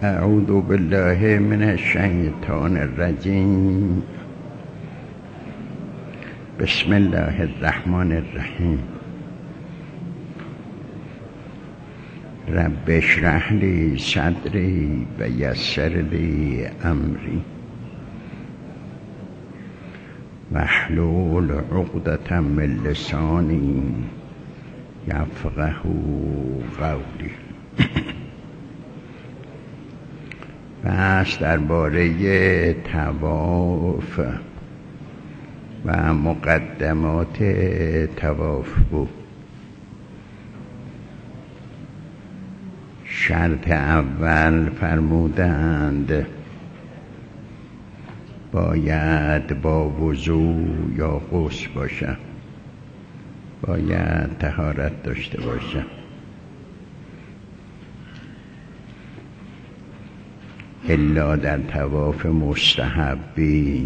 اعوذ بالله من الشیطان الرجیم. بسم الله الرحمن الرحیم. رب اشرح لی صدری و یسر لی امری واحلل عقدة من لسانی یفقهوا قولی. پس درباره طواف و مقدمات طواف بود. شرط اول فرمودند باید با وضو یا غسل باشد، باید طهارت داشته باشد. الا در طواف مستحبی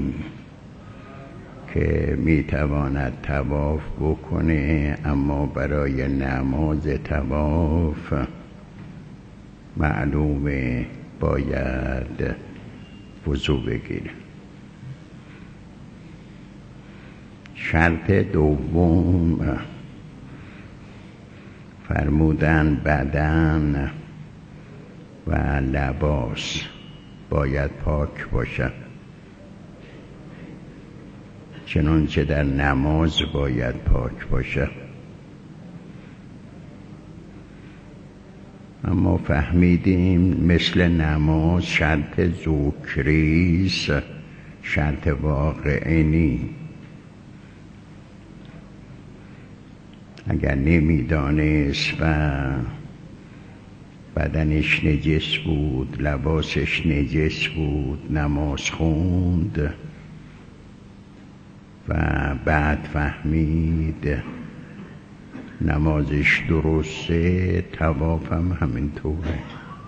که میتواند طواف بکنه اما برای نماز طواف معلومه باید وضو بگیره. شرط دوم فرمودن بدن و لباس باید پاک باشد، چنانچه در نماز باید پاک باشد. اما فهمیدیم مثل نماز شرط ذکریست، شرط واقعی نی. اگر نمیدانست و بدنش نجس بود، لباسش نجس بود، نماز خوند و بعد فهمید نمازش درسته، طواف هم همینطوره.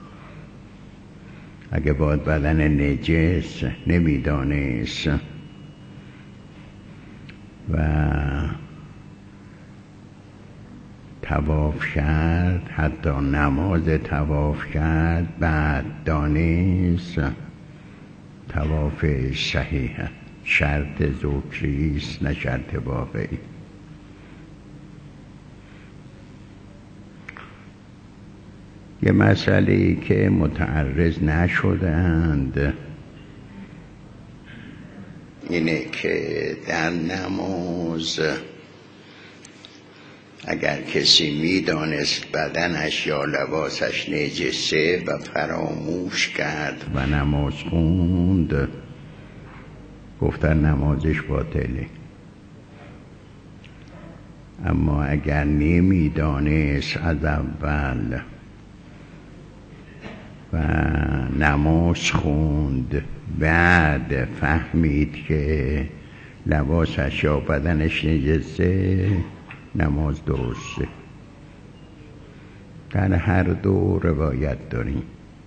اگه باید بدن نجس نمیدانست و طواف کرد، حتی نماز طواف کرد، بعد دانست طواف صحیحه، شرط ذکریست نه شرط واقعی. یه مسئله که متعرض نشدند اینه که در نماز اگر کسی میدانست بدنش یا لباسش نجسه و فراموش کرد و نماز خوند، گفتن نمازش باطله. اما اگر نمیدانست از اول و نماز خوند، بعد فهمید که لباسش یا بدنش نجسه، نماز درسته. در هر دو روایت داریم،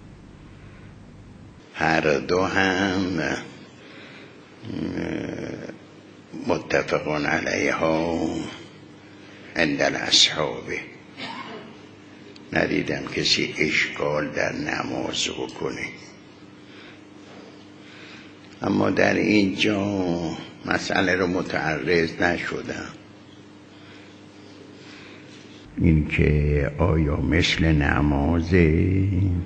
هر دو هم متفقون علیها عند الاصحاب. ندیدم کسی اشکال در نماز بکنه. اما در اینجا مسئله رو متعرض نشدم، این که آیا مثل نمازه؟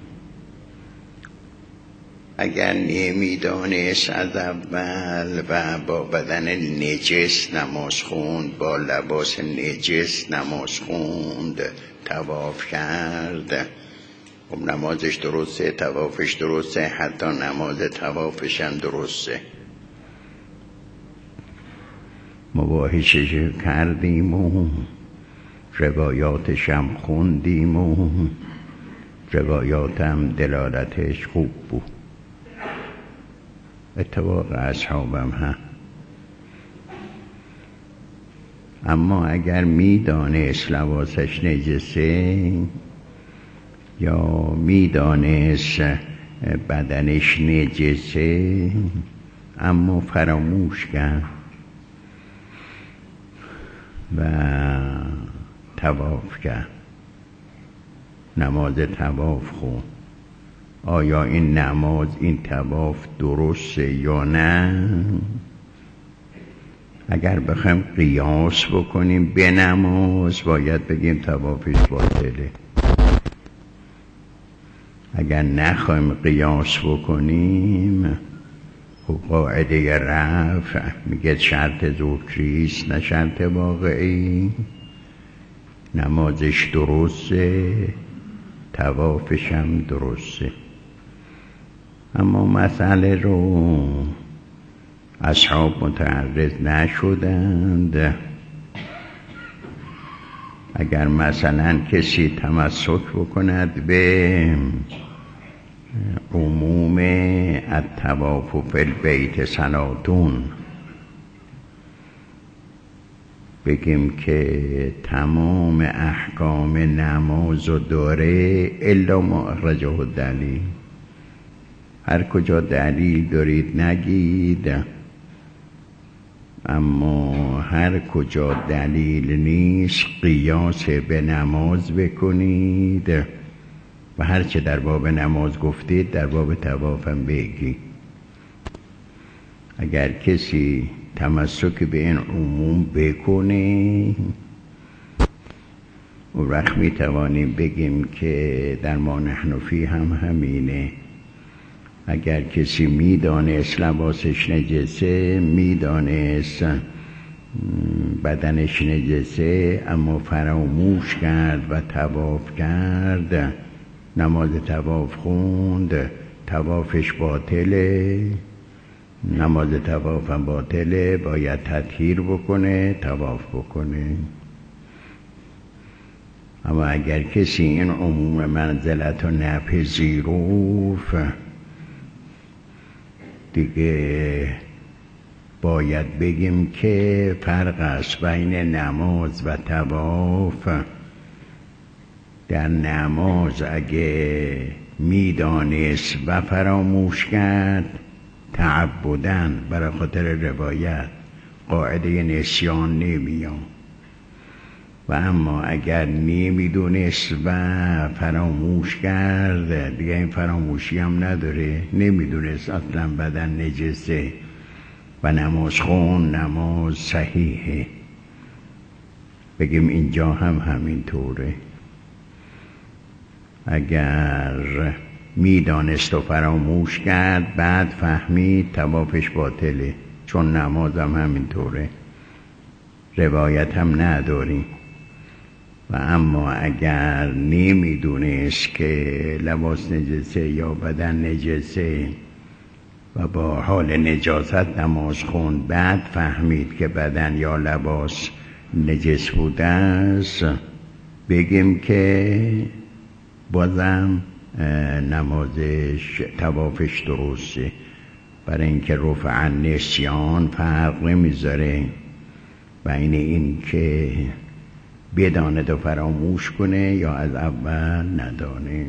اگر نمیدانست از اول و با بدن نجس نماز خوند، با لباس نجس نماز خوند، طواف کرد، خب نمازش درسته، طوافش درسته، حتی نماز طوافش هم درسته. مباحثش کردیم و روایاتش هم خوندیم و روایاتم دلالتش خوب بود، اتفاق اصحابم هم. اما اگر میدانست لباسش نجسه یا میدانست بدنش نجسه اما فراموش کرد و طواف کرد، نماز طواف خوند، آیا این نماز این طواف درسته یا نه؟ اگر بخوایم قیاس بکنیم به نماز باید بگیم طوافش باطله. اگر نخوایم قیاس بکنیم خب قاعده رفع میگه شرط ذکریست نه شرط واقعی، نمازش درسته طوافش هم درسته. اما مسئله رو اصحاب متعرض نشدند. اگر مثلا کسی تمسک بکند به عموم الطواف فی البیت صلاتون، بگیم که تمام احکام نماز رو داره الا ما اخرجه الدلیل، هر کجا دلیل دارید نگید، اما هر کجا دلیل نیست قیاس به نماز بکنید و هر چه در باب نماز گفتید در باب طواف هم بگید. اگر کسی تمسک به این عموم بکنه اون وقت می توانیم بگیم که در ما نحن فیه هم همینه. اگر کسی میدانست لباسش نجسه، میدانست بدنش نجسه، اما فراموش کرد و طواف کرد، نماز طواف خوند، طوافش باطله، نماز طواف هم باطله، باید تطهیر بکنه، طواف بکنه. اما اگر کسی این عموم منزلت رو نپذیرفت دیگه باید بگیم که فرق است بین نماز و طواف. در نماز اگه میدانست و فراموش کرد تعبدن برای خاطر روایت قاعده نسیان نمیام، و اما اگر نمیدونست و فراموش کرد دیگه این فراموشی هم نداره، نمیدونست اصلا بدن نجسه و نماز خون نماز صحیحه، بگیم اینجا هم همینطوره. اگر میدانست و فراموش کرد بعد فهمید طوافش باطله، چون نماز هم همینطوره، روایت هم نداریم. و اما اگر نمیدونست که لباس نجسه یا بدن نجسه و با حال نجاست نماز خوند، بعد فهمید که بدن یا لباس نجس بوده است، بگیم که بازم نمازش طوافش درسته، برای اینکه رفع نسیان فرق نمیذاره بین این که بداند و فراموش کنه یا از اول ندانه.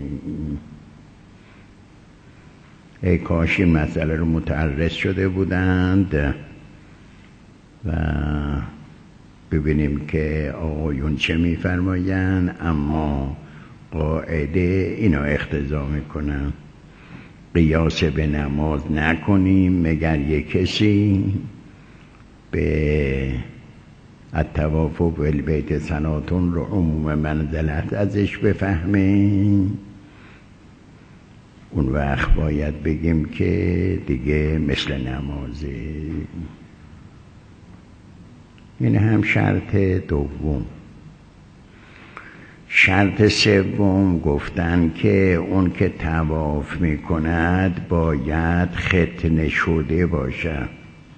ای کاش این مسئله رو متعرض شده بودند و ببینیم که آقایون چه میفرمایند، اما قاعده اینو اقتضا میکنن قیاس به نماز نکنیم مگر یک کسی به الطواف بالبیت صلاتون رو عموم منزلت ازش بفهمه، اون وقت باید بگیم که دیگه مثل نمازه. این هم شرط دوم. شرط سوم گفتن که اون که طواف میکند باید ختنه شده باشد،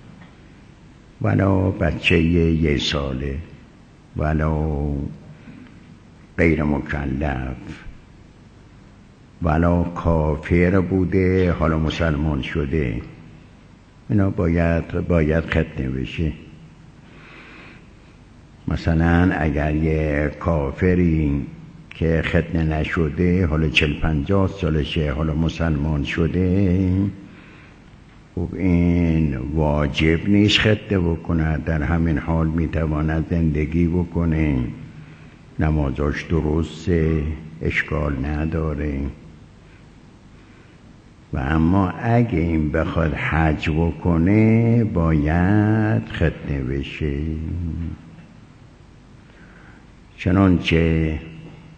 ولو بچه 1 ساله، ولو غیر مکلف، ولو کافر بوده حالا مسلمان شده، اینا باید ختنه بشه. مثلا اگر یه کافری که ختنه نشده حالا 40-50 سالشه حالا مسلمان شده، خب این واجب نیست ختنه بکنه، در همین حال میتواند زندگی بکنه، نمازش درسته، اشکال نداره. و اما اگه این بخواد حج بکنه باید ختنه بشه. چنانچه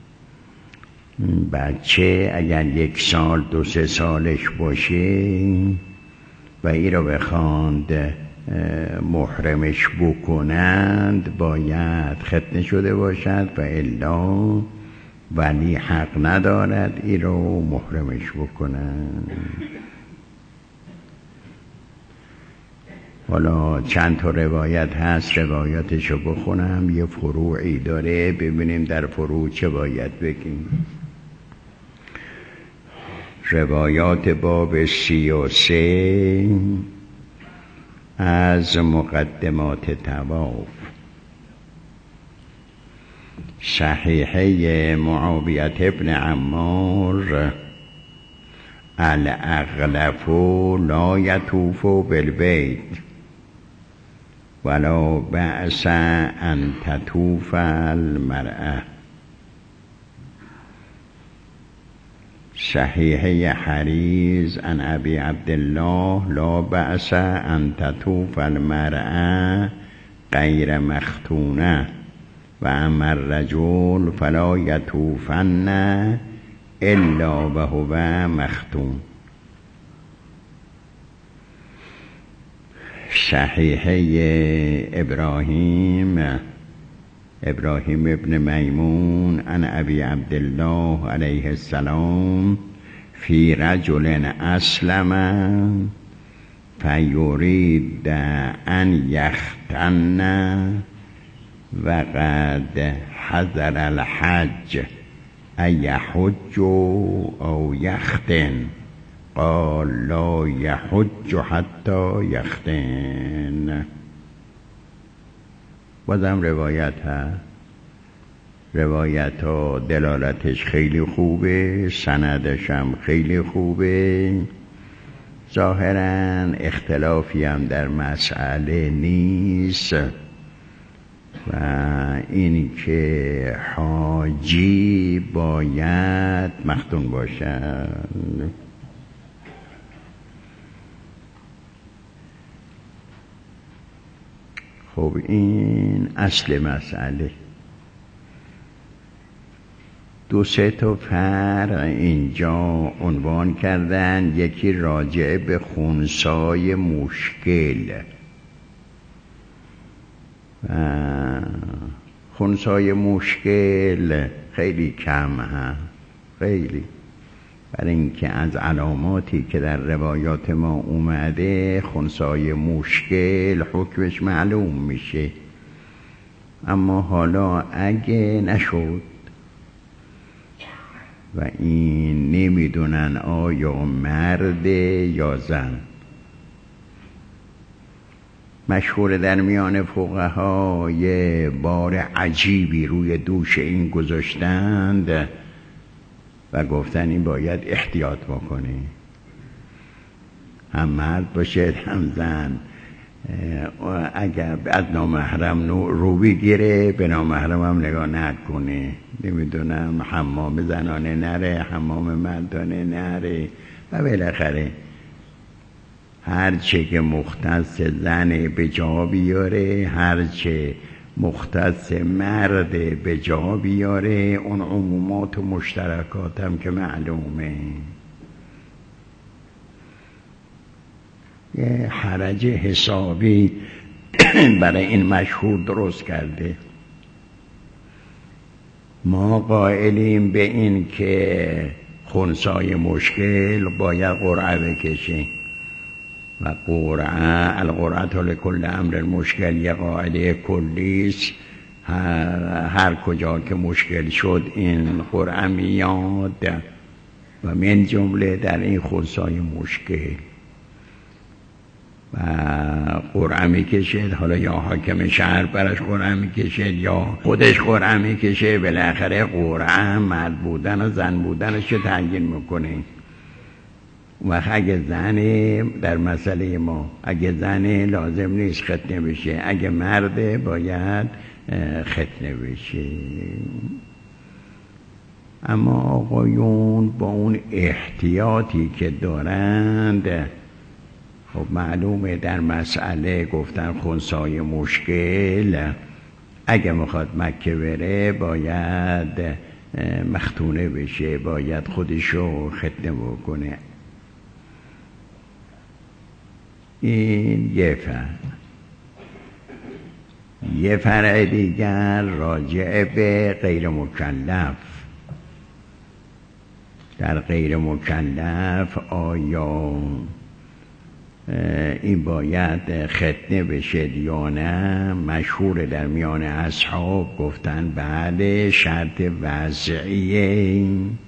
بچه اگر 1 سال 2-3 سالش باشه و این رو بخواند محرمش بکنند باید ختنه شده باشد و الا ولی حق ندارد این رو محرمش بکنند. حالا چند تا روایت هست، روایاتشو بخونم، یه فروعی داره، ببینیم در فروع چه باید بگیم. روایات باب 33 از مقدمات طواف. صحیحه معاویه ابن عمار: الاغلف لا یطوف بالبیت ولا بأس ان تطوف المرأة. صحیحه حریز عن ابی عبدالله: لا بأس ان تطوف المرأة غیر مختونة و اما الرجل فلا یطوفن الا وهو مختون. صحیحه ابراهیم ابن میمون عن ابی عبدالله علیه السلام: فی رجل اسلم فیرید ان یختن و قد حضر الحج ایحج او یختن، قال لا یحج حتی یختن. بازم روایت ها دلالتش خیلی خوبه، سندش هم خیلی خوبه، ظاهرا اختلافی هم در مسئله نیست و این که حاجی باید مختون باشد. خب این اصل مسئله. 2-3 تا فرق اینجا عنوان کردن. یکی راجع به خنثای مشکل. خنثای مشکل خیلی کم هست، خیلی، برای اینکه از علاماتی که در روایات ما اومده خنثای مشکل حکمش معلوم میشه. اما حالا اگه نشد و این نمیدونن آیا مرد یا زن، مشهور در میان فقها یه بار عجیبی روی دوش این گذاشتند و گفتن این باید احتیاط بکنی، هم مرد باشه هم زن. اگر از نامحرم رو بگیره به نامحرم هم نگاه نکنه، نمیدونم حمام زنانه نره، حمام مردانه نره و بالاخره هرچه که مختص زن به جا بیاره، هرچه مختص مرد به جا بیاره، اون عمومات و مشترکات هم که معلومه. یه حرج حسابی برای این مشهور درست کرده. ما قائلیم به این که خنثای مشکل باید قرعه بکشه و قرعه القرعه لکل امر مشکل یه قاعده کلیست. هر کجا که مشکل شد این قرعه میاد و من جمله در این خنثای مشکل و قرعه میکشد. حالا یا حاکم شهر براش قرعه میکشد یا خودش قرعه میکشه. بالاخره قرعه مرد بودن و زن بودنش تعیین میکنه. و اگه زن، در مسئله ما اگه زن لازم نیست ختنه بشه، اگه مرد باید ختنه بشه. اما آقایون با اون احتیاطی که دارند، خب معلومه در مسئله گفتن خنثی مشکل اگه میخواد مکه بره باید مختونه بشه، باید خودشو ختنه بکنه. این یه فرع دیگر راجع به غیر مکلف. در غیر مکلف آیا این باید ختنه بشه یا نه؟ مشهور در میان اصحاب گفتن بله، شرط وضعیه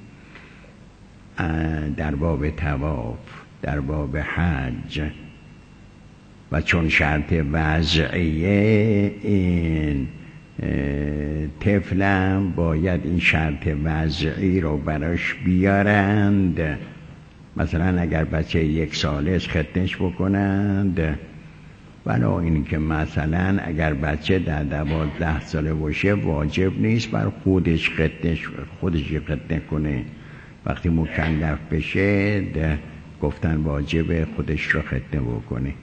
در باب طواف، در باب حج. و چون شرط وضعیه این طفلم باید این شرط وضعی رو براش بیارند. مثلا اگر بچه 1 ساله ختنش بکنند، ولی این که مثلا اگر بچه در 12 ساله باشه واجب نیست بر خودش ختنه کنه. وقتی مکلف بشه گفتن واجب خودش رو ختنه بکنه.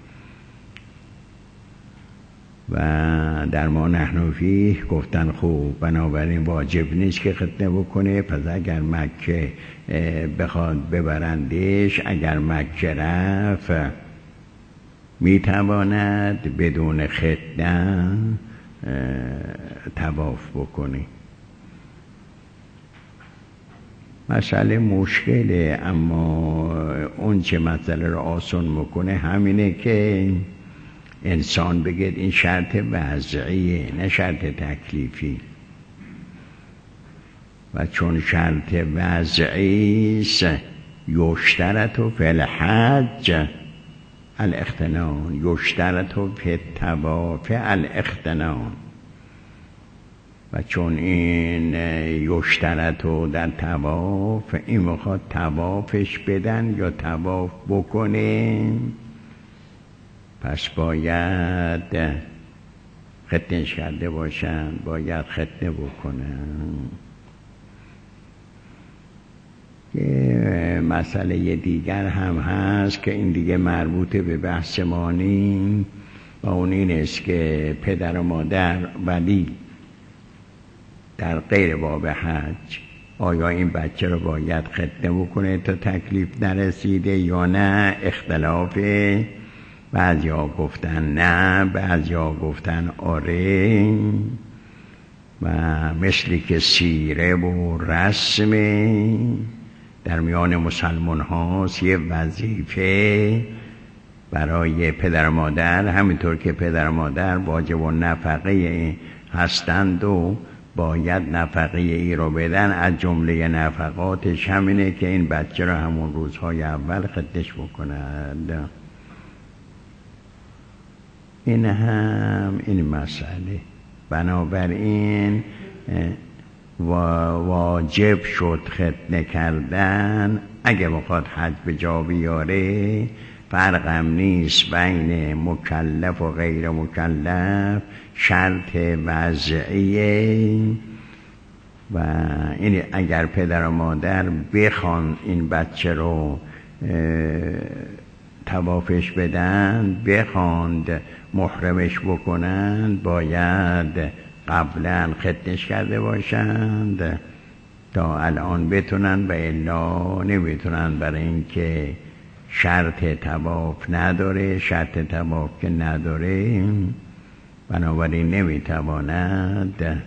و در ما نحن فیه گفتن خوب، بنابراین واجب نیست که ختنه بکنه. پس اگر مکه بخواد ببرندش، اگر مکه رفت میتواند بدون ختنه طواف بکنه. مسئله مشکله، اما اون چه مسئله رو آسان میکنه همینه که انسان بگید این شرط وضعیه نه شرط تکلیفی. و چون شرط وضعی است یشترط فی الحج الاختنان، یشترط فی الطواف الاختنان. و چون این یشترط در طواف، این میخواد طوافش بدن یا طواف بکنه، پس باید ختنش کرده باشن، باید ختنه بکنن. یه مسئله دیگر هم هست که این دیگه مربوط به بحث ما نیم، و اون این است که پدر و مادر ولی در غیر باب حج آیا این بچه رو باید ختنه بکنه تا تکلیف نرسیده یا نه؟ اختلافه. بعضی ها گفتن نه، بعضی ها گفتن آره. و مثلی که سیره و رسم در میان مسلمان هاست، یه وظیفه برای پدر و مادر، همینطور که پدر و مادر واجب و نفقه هستند و باید نفقه ای رو بدن. از جمله نفقاتش همینه که این بچه رو همون روزهای اول ختنش بکنند. این هم این مسئله. بنابراین واجب شد ختنه کردن. اگه بخواد حج به جا بیاره فرقم نیست بین مکلف و غیر مکلف، شرط وضعیه. و این اگر پدر و مادر بخوان این بچه رو طوافش بدن، بخواند محرمش بکنند، باید قبلا ختنش کرده باشند تا الان بتونن، و الا نمیتونن، برای اینکه شرط طواف نداره. شرط طواف که نداره بنابراین نمیتواند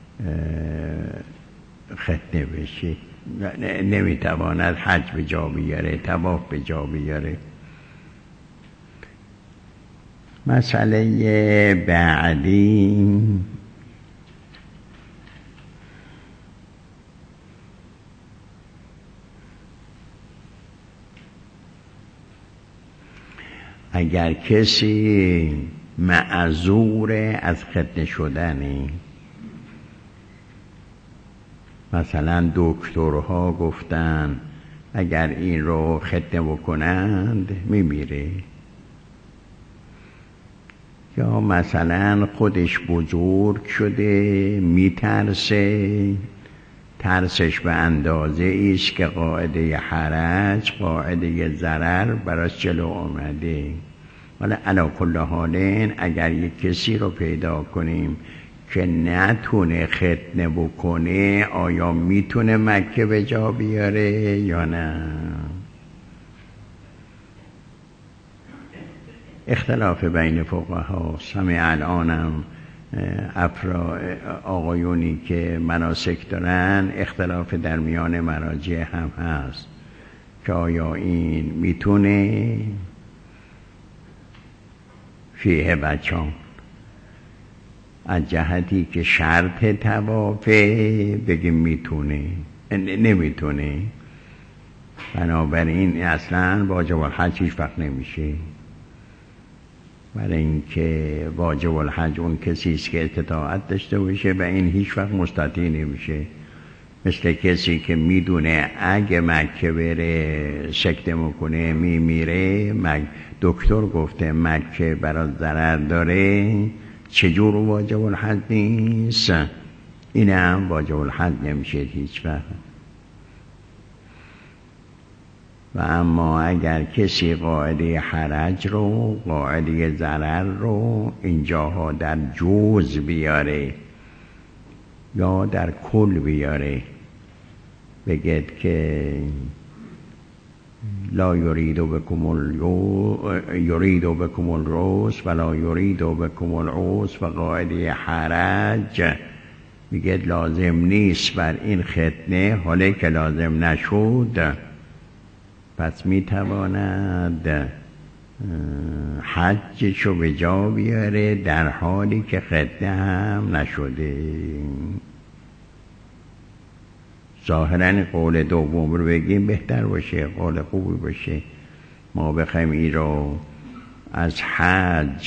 ختنه بشه، نمیتواند حج به جا بیاره، طواف به جا بیاره. مسئله بعدی اگر کسی معذور از ختنه شدنی، مثلا دکترها گفتن اگر این رو ختنه بکنند میمیره، یا مثلا خودش بزرگ شده میترسه ترسش به اندازه ایست که قاعده حرج، قاعده ضرر براش جلو آمده. حالا علی کل حال اگر یک کسی رو پیدا کنیم که نتونه ختنه بکنه، آیا میتونه مکه به جا بیاره یا نه؟ اختلاف بین فقها همه الانم آقایونی که مناسک دارن، اختلاف در میان مراجع هم هست که آیا این میتونه فیه بچان از جهتی که شرط طوافه بگیم میتونه، نمیتونه. بنابراین اصلا واجب الحج هیچ وقت نمیشه، برای اینکه واجب الحج اون کسی است که استطاعت داشته باشه و این هیچ وقت مستطیع نمیشه. مثل کسی که میدونه اگه مکه بره سکته میکنه میمیره، دکتر گفته مکه برای ضرر داره، چجور واجب الحج نیست؟ اینم واجب الحج نمیشه هیچ وقت. و اما اگر کسی قاعده حرج رو، قاعده ضرر رو اینجاها در جوز بیاره یا در کل بیاره، بگید که لا یرید بکم الرس ولا یرید بکم العسر، و قاعده حرج بگید لازم نیست بر این ختنه، حالا که لازم نشد پس میتواند حجشو به جا بیاره در حالی که ختنه هم نشده. ظاهرا قول دوم رو بگیم بهتر باشه، قول خوبی باشه. ما بخوایم این رو از حج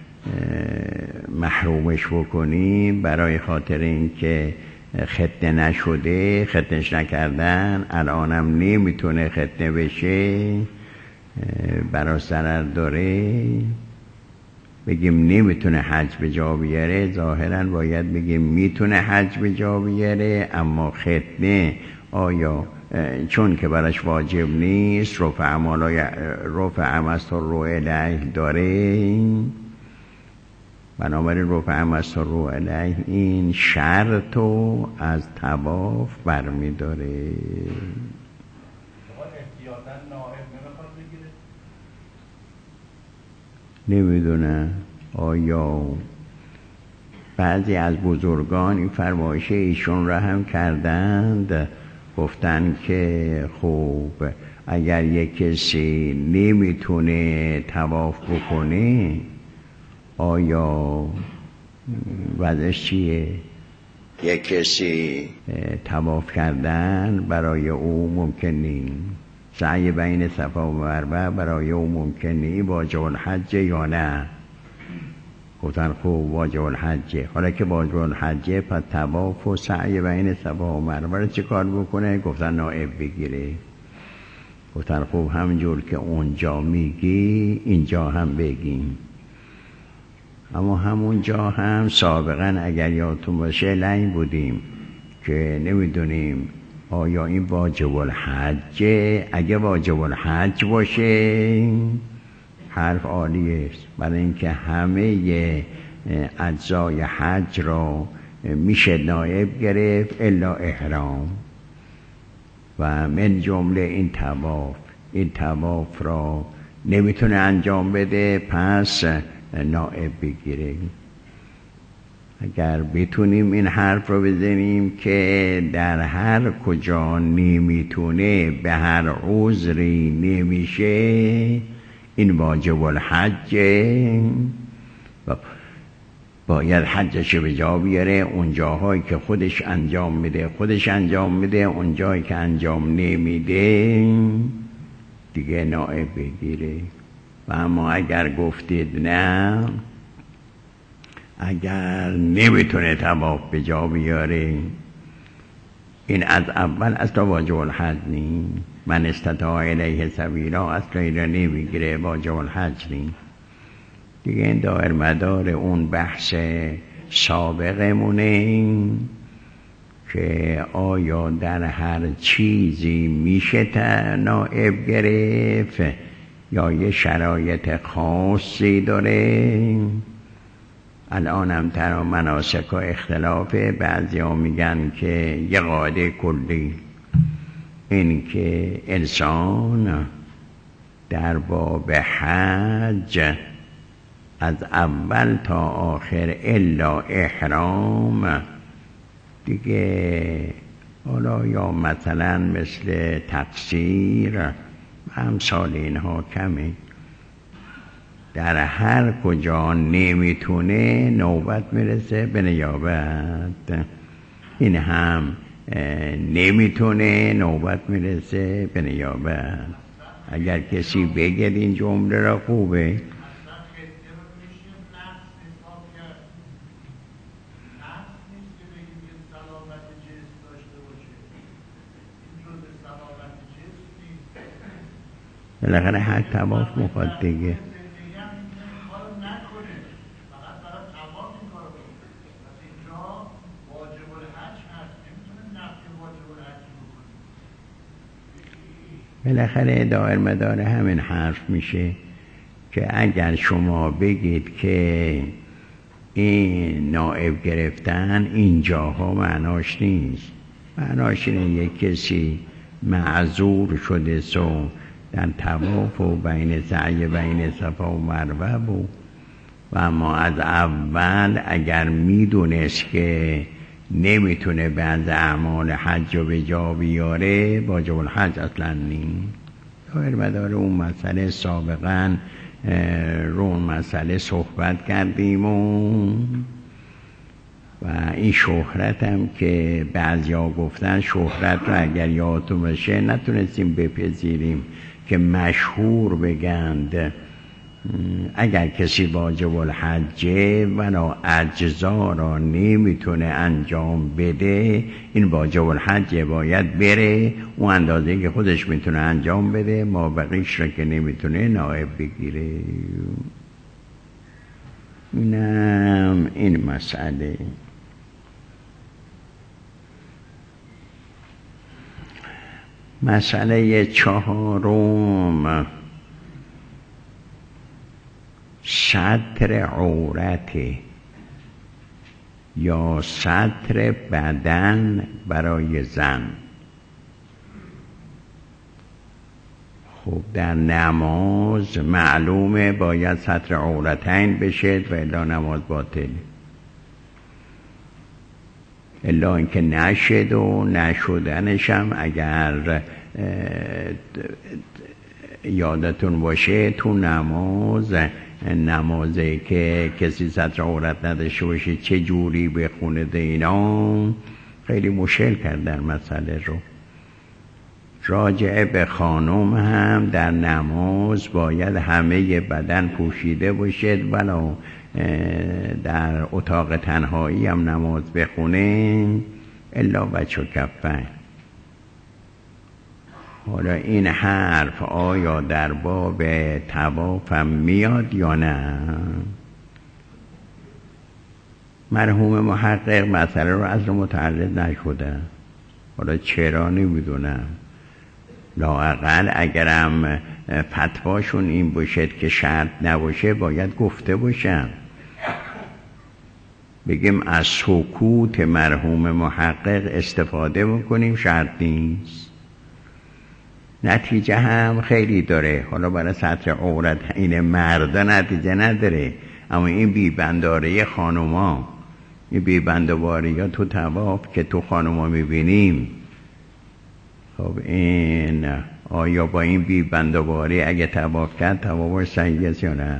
محرومش بکنیم برای خاطر اینکه ختنه نشده، ختنش نکردن، الانم نمیتونه ختنه بشه، برای ضرر داره، بگیم نمیتونه حج به جا بیاره. ظاهرا باید بگیم میتونه حج به جا بیاره، اما ختنه آیا چون که براش واجب نیست، رفع مستر الیه داره، بنابراین رفع مستر الیه این شرطو از طواف برمی داره. نمیدونه آیا بعضی از بزرگان این فرمایش ایشون را هم کردند، گفتن که خب اگر یک کسی نمیتونه طواف بکنه آیا وضعش چیه؟ یک کسی طواف کردن برای او ممکن نیست، سعی بین صفا و مروه برای او ممکن نیست، واجب الحج یا نه؟ گفتن خوب واجب الحجه. حالا که واجب الحجه پس طواف و سعی بین صفا و مروه رو چه کار بکنه؟ گفتن نائب بگیره. گفتن خوب همینجور که اونجا میگی اینجا هم بگیم. اما همونجا هم سابقا اگر یادتون باشه لعن بودیم که نمیدونیم آیا این واجب الحجه. اگه واجب الحج باشه حرف عالیه، برای اینکه همه اجزای حج را میشه نائب گرفت الا احرام، و من جمله این طواف را نمیتونه انجام بده، پس نائب بگیره. اگر بتونیم این حرف رو بزنیم که در هر کجا نمیتونه به هر عذری نمیشه این واجب الحجه، باید حجش به جا بیاره. اون جاهایی که خودش انجام میده، اون جایی که انجام نمیده دیگه نائب بگیره. و اما اگر گفتید نه، اگر نمیتونه طواف به جا بیاره، این از اول اصلا واجب الحج نیست. من استطاع الیه سبیلا اصلا این را نمیگیره، واجب الحج نیست دیگه. این دایر مدار اون بحث سابقمونه که آیا در هر چیزی میشه نائب گرفت یا یه شرایط خاصی داره. الان هم در مناسک و اختلافه. بعضی ها میگن که یه قاعده کلی این که انسان در باب حج از اول تا آخر الا احرام دیگه، حالا یا مثلا مثل تقصیر امثال اینها کمه، در هر کجا نمیتونه نوبت میرسه به نیابت. این هم نمیتونه نوبت میرسه به نیابت. اگر کسی بگه این جمله را خوبه. بالاخره هر طواف میخواد دیگه. بالاخره دایر مدار همین حرف میشه که اگر شما بگید که این نائب گرفتن اینجاها معناش نیست، معناش اینه یک کسی معذور شده سو در طواف و بین سعی بین صفا و مروه بود و اما از اول اگر میدونست که نمیتونه بعض اعمال حج رو به جا بیاره واجب الحج اصلا نیست. دایر مدار اون مسئله سابقا رو اون مسئله صحبت کردیم و این شهرت هم که بعضیا گفتن شهرت رو اگر یادتون باشه نتونستیم بپذیریم که مشهور بگند اگر کسی واجب الحجه ولی اجزا را نمیتونه انجام بده، این واجب الحجه باید بره اون اندازه که خودش میتونه انجام بده، ما بقیش را که نمیتونه نائب بگیره. اینم این مسئله. مسئله چهارم ستر عورت یا ستر بدن برای زن. خب در نماز معلومه باید ستر عورتین بشه و الا نماز باطل، الا اینکه نشد و نشدنشم اگر یادتون باشه تو نمازه که کسی ستر عورت نداشته باشه چه جوری بخونه دینا، خیلی مشکل کردن مسئله رو. راجعه به خانم هم در نماز باید همه بدن پوشیده باشد ولو در اتاق تنهایی هم نماز بخونه الا وجه و کفین. حالا این حرف آیا در باب طواف هم میاد یا نه؟ مرحوم محقق مسئله رو از متعرض نشده، حالا چرا نمیدونم. لااقل اگرم فتواشون این باشد که شرط نباشه باید گفته باشم، بگیم از سکوت مرحوم محقق استفاده بکنیم، شرط نیست. نتیجه هم خیلی داره. حالا برای ستر عورت این مردا نتیجه نداره، اما این بیبنداره خانوما، این بیبندواری ها تو طواف که تو خانوما میبینیم، خب این آیا با این بیبندواری اگه طواف کرد طوافش صحیح است یا نه؟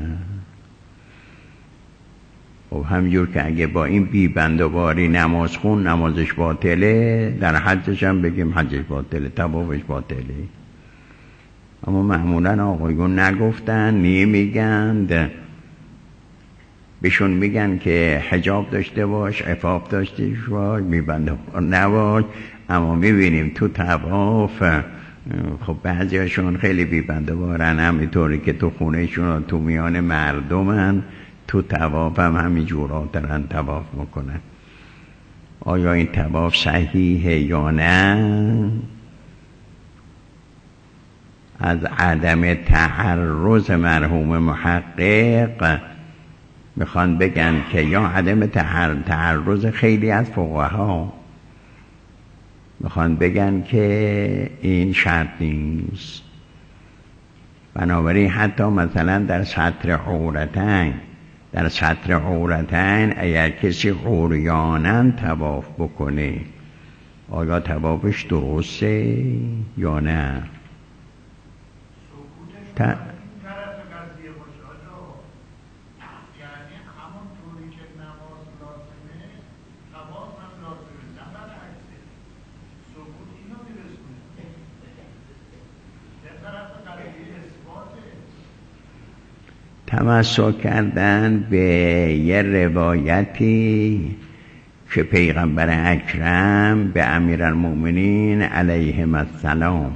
خب همجور که اگه با این بیبندواری نماز خون نمازش باطله، در حجش هم بگیم حجش باطله، طوافش باطله. اما معمولا آقایون نگفتن، نمیگند، بهشون میگن که حجاب داشته باش، عفاف داشته باش، بیبندوار نباش. اما میبینیم تو طواف خب بعضیاشون خیلی بیبندوارن، همینطوری که تو خونهشون تو میان مردمن، تو طواف هم همین جورا دارن طواف میکنن. آیا این طواف صحیحه یا نه؟ از عدم تعرض مرحوم محقق میخوان بگن که یا عدم تعرض خیلی از فقها میخوان بگن که این شرط نیست. بنابراین حتی مثلا در سطر عورتین اگر کسی عریانا طواف بکنه آیا طوافش درسته یا نه؟ تمسک کردن به یه روایتی که پیغمبر اکرم به امیرالمؤمنین علیهم السلام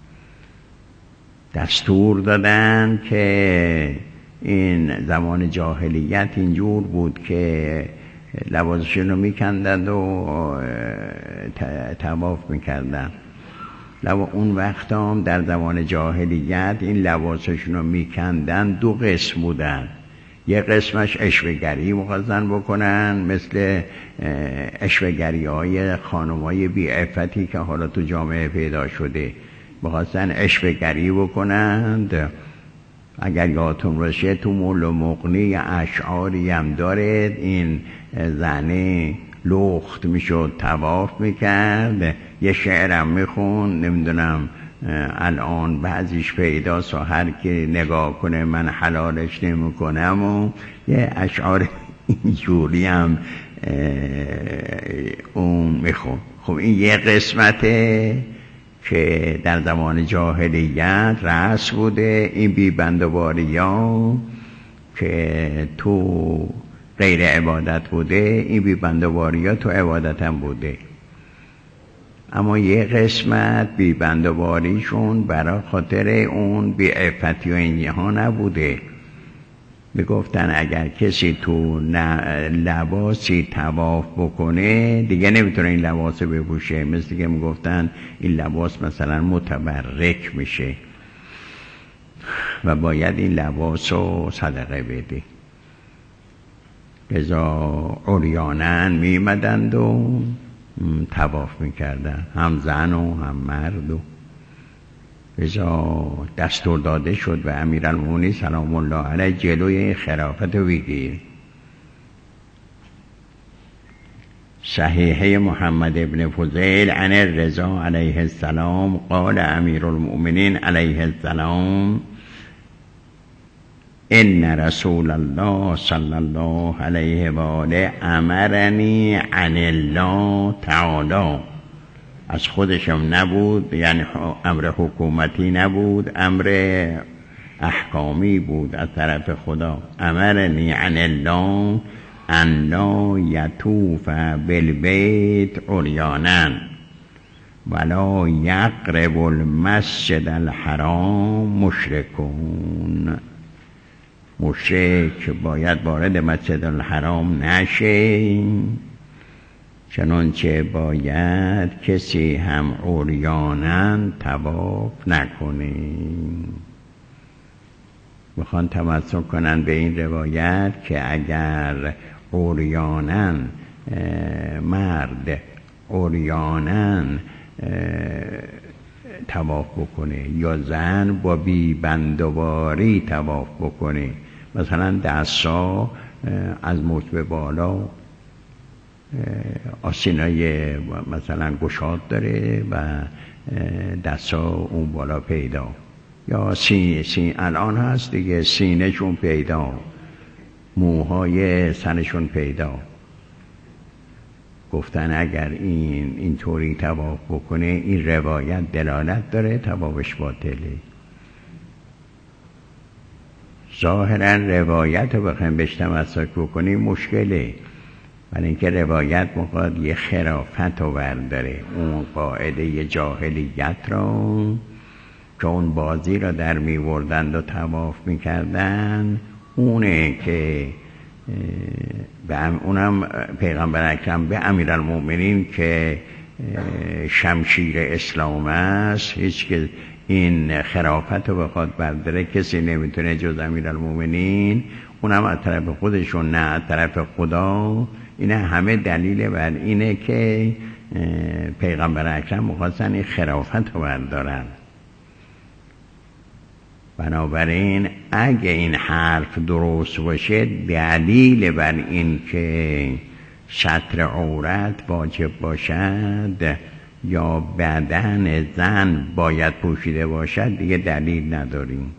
دستور دادن که این زمان جاهلیت اینجور بود که لباسشون رو میکندند و طواف میکردن. اون وقت هم در زمان جاهلیت این لباسشون رو میکندن دو قسم بودن. یه قسمش اشوه‌گری مخواستن بکنن، مثل اشوه‌گری های خانم های بیعفتی که حالا تو جامعه پیدا شده، مخواستن اشوه‌گری بکنند. اگر یادتون باشه تو مول و مغنی اشعاری هم داره، این زنه لخت میشد طواف میکرد، یه شعرم میخون، نمیدونم الان بعضیش پیداست و هر کی نگاه کنه من حلالش نمیکنم و یه اشعار اینجوری هم اون میخون. خب این یه قسمته که در زمان جاهلیت رأس بوده، این بیبندواری ها که تو غیر عبادت بوده، این بیبندواری ها تو عبادت هم بوده. اما یه قسمت بیبندواریشون برای خاطر اون بیعفتی و اینها نبوده. میگفتن اگر کسی تو لباسی طواف بکنه دیگه نمیتونه این لباس بپوشه، مثل که میگفتن این لباس مثلا متبرک میشه و باید این لباس رو صدقه بده. لذا عریانن میمدند و طواف میکردن، هم زن و هم مرد. و لذا دستور داده شد و امیرالمؤمنین سلام الله علیه جلوی خلافت رو بگیر. صحیحه محمد ابن فضیل عن الرضا علیه السلام قال امیرالمؤمنین علیه السلام ان رسول الله صلی الله علیه و آله امرنی عن الله تعالی. از خودشم نبود، یعنی امر حکومتی نبود، امر احکامی بود از طرف خدا. امرنی عن الله ان لا یطوف بالبیت عریانا ولا یقرب المسجد الحرام مشرکون. مشرک باید وارد مسجد الحرام نشه، چنانچه باید کسی هم عریانا طواف نکنه. میخوان تمسک کنن به این روایت که اگر عریانا مرد عریانا طواف بکنه یا زن با بیبندواری طواف بکنه، مثلا دستا از مچ به بالا آستینای مثلا گشاد داره و دستا اون بالا پیدا، یا الان هست دیگه سینه شون پیدا، موهای سرشون پیدا. گفتن اگر اینطوری طواف بکنه این روایت دلالت داره طوافش باطله. ظاهرا روایت رو بخوایم بهش تمسک بکنیم مشکله، ولی اینکه روایت میخواد یه خرافت رو برداره، اون قاعده جاهلیت رو که اون بازی رو در میوردند و طواف میکردن، اونه که اونم پیغمبر اکرم به امیرالمؤمنین که شمشیر اسلام است، هیچ که این خلافت رو بخواد برداره کسی نمیتونه جز امیرالمؤمنین، اونم از طرف خودشون نه از طرف خدا. این همه دلیل بر اینه که پیغمبر اکرم می‌خواستن این خلافت رو بردارن. بنابراین اگه این حرف درست باشه، دلیل بر این که ستر عورت واجب باشد یا بدن زن باید پوشیده باشد دیگه دلیل نداریم.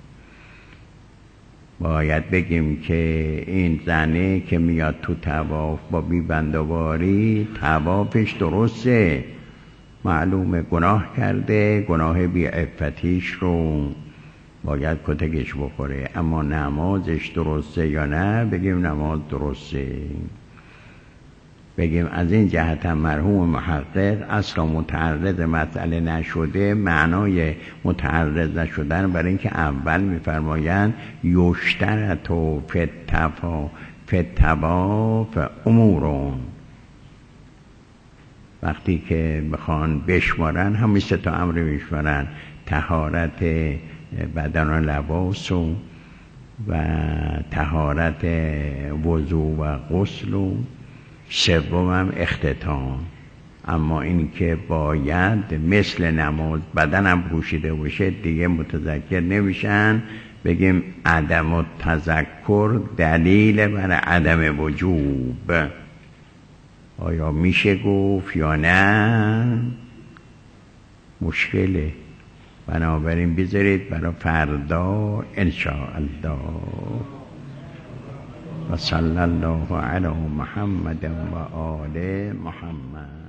باید بگیم که این زنه که میاد تو طواف با بیبندواری، طوافش درسته، معلومه گناه کرده، گناه بی‌عفتیش رو باید کتکش بخوره، اما نمازش درسته یا نه؟ بگیم نماز درسته. بگیم از این جهت هم مرحوم محقق اصلا متعرض مسئله نشده، معنای متعرض نشدن برای اینکه اول میفرمایند یشترط و فتواف امورون، وقتی که بخوان بشمارن همین سه تا امر میشمارن: طهارت بدن و لباس و طهارت وضو و غسل و سوم هم اختتام. اما این که باید مثل نماز بدنم پوشیده باشه دیگه متذکر نمیشن. بگیم عدم التذکر دلیل بر عدم وجوب. آیا میشه گفت یا نه؟ مشکله. بنابراین بذارید برای فردا انشاءالله. و صلی الله علی محمد و آل محمد.